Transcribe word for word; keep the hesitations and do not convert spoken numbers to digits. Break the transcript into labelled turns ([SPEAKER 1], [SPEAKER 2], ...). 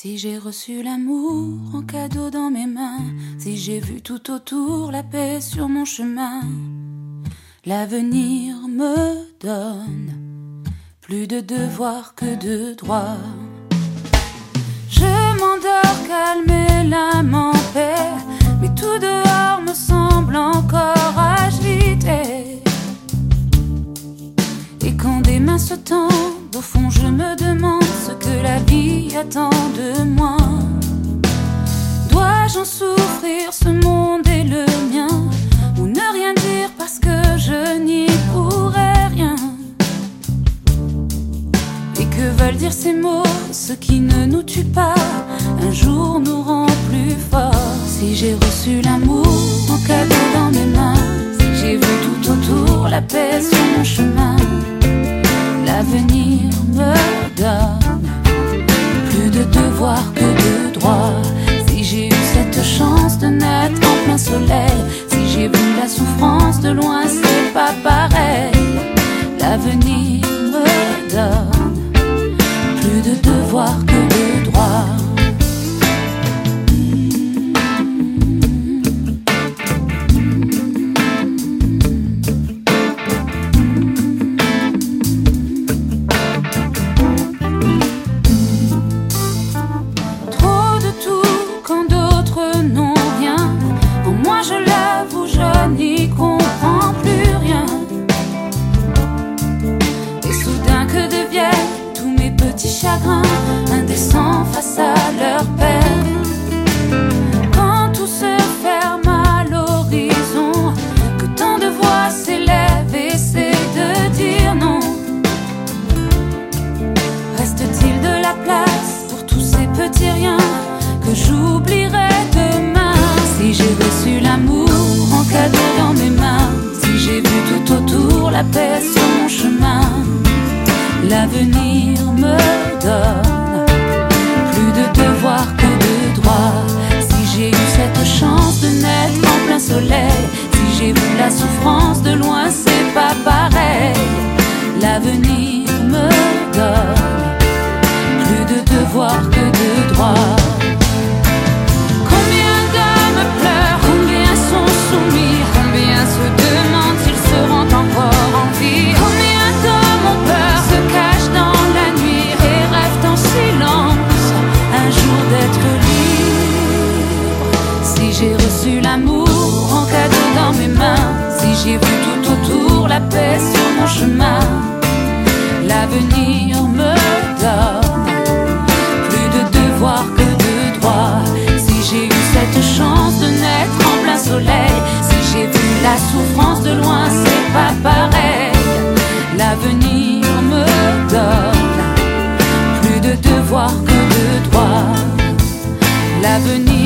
[SPEAKER 1] Si j'ai reçu l'amour en cadeau dans mes mains, si j'ai vu tout autour la paix sur mon chemin, l'avenir me donne plus de devoirs que de droits. Je m'endors calme et l'âme en paix, mais tout dehors me semble encore agité. Et quand des mains se tendent, au fond je me demande ce que la vie attend de moi. Dois-je en souffrir, ce monde est le mien, ou ne rien dire parce que je n'y pourrais rien? Et que veulent dire ces mots, ce qui ne nous tue pas, un jour nous rend plus forts? Si j'ai reçu l'amour en cadeau dans mes mains, si j'ai vu tout autour la paix sur mon chemin, l'avenir me donne plus de devoirs que de droits. Si j'ai eu cette chance de naître en plein soleil, si j'ai vu la souffrance de loin, c'est pas pareil. L'avenir me donne plus de devoirs que de droits. Indécents face à leur peine. Quand tout se ferme à l'horizon, que tant de voix s'élèvent et essaient de dire non, reste-t-il de la place pour tous ces petits riens que j'oublierai demain? Si j'ai reçu l'amour en cadeau dans mes mains, si j'ai vu tout autour la paix sur mon chemin, l'avenir me donne plus de devoirs que de droits. Si j'ai eu cette chance de naître en plein soleil, si j'ai vu la souffrance de loin, c'est pas pareil. L'avenir me donne plus de devoirs que de droits. Combien d'hommes pleurent, combien sont soumis, combien se demandent s'ils seront encore en vie. Combien d'hommes ont peur, se cachent dans la nuit et rêvent en silence un jour d'être libre. Si j'ai reçu l'amour en cadeau dans mes mains, si j'ai vu tout autour la paix sur mon chemin, l'avenir me donne plus de devoirs que de droits. Si j'ai eu cette chance de naître en plein soleil, si j'ai vu la souffrance de loin, c'est pas pareil. L'avenir me donne plus de devoirs que de droits. L'avenir